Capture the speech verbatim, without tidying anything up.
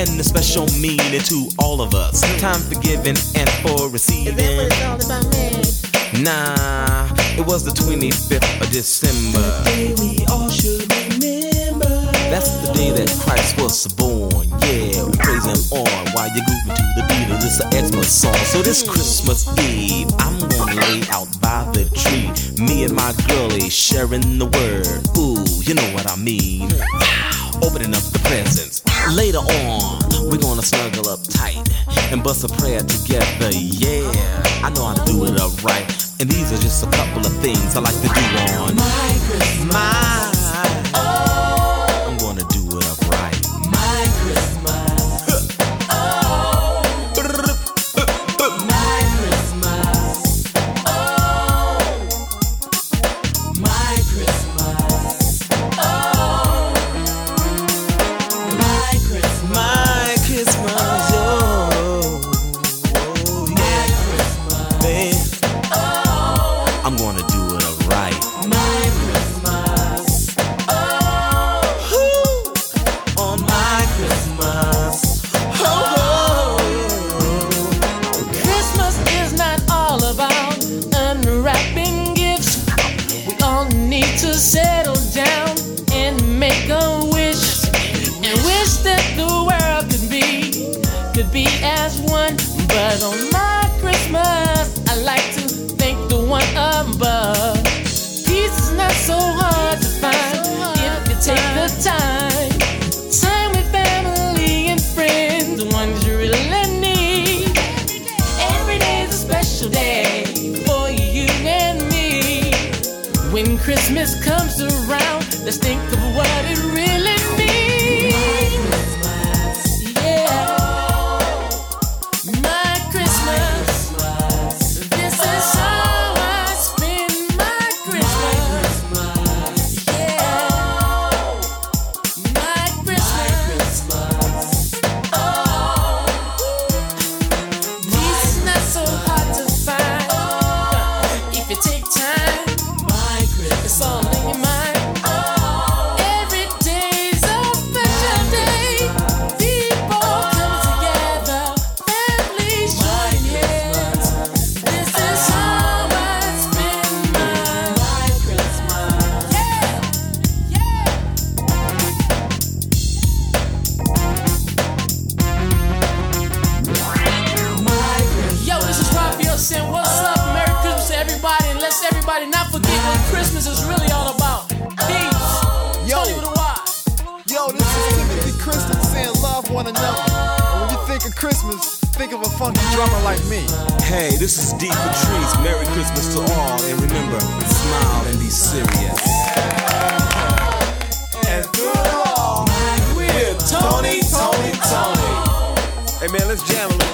and a special meaning to all of us. Time for giving and for receiving. Is that what it's all about, man? Nah, it was the twenty-fifth of December. The day we all should remember. That's the day that Christ was born. Yeah, we praise him on while you're grooving to the beat of this Xmas song. So this Christmas Eve, I'm gonna lay out by the tree. Me and my girlie sharing the word. Ooh, you know what I mean. Opening up the presents. Later on, we're gonna snuggle up tight and bust a prayer together. Yeah, I know how to do it upright. And these are just a couple of things I like to do on My Christmas. my. Oh, I'm gonna do it upright. My Christmas. Oh. My Christmas. Oh. My Christmas. Oh. My Christmas. My Christmas, oh, oh yeah, babe. I'm gonna do it upright. My Christmas. Oh. On my Christmas, oh, Christmas is not all about unwrapping gifts. We all need to settle down and make a wish. And wish that the world could be, could be as one. But on my Christmas, I like to thank the one above. Peace is not so hard to find if you take the time. Time with family and friends, the ones you really need. Every day is a special day for you and me. When Christmas comes around, let's think of what it really means. Yeah. My Christmas. This is how I spend my Christmas. Yeah. My Christmas. Oh. Peace is not so hard to find if you take time. My Christmas. It's all in your mind. Every day's a special day. People come together, families join hands. This is how I spend my Christmas. Yeah, yeah. Yo, this is Raphael saying, what's up? Merry Christmas to everybody, and let's everybody not forget what Christmas is really all about. Peace. Yo. Tony with a Y. Yo, this is Timothy Crystal saying love one another. And when you think of Christmas, think of a funky drummer like me. hey, this is D Patrice. Merry Christmas to all, and remember, smile and be serious. And through it all, We're Tony, Tony, Tony. hey man, let's jam a little.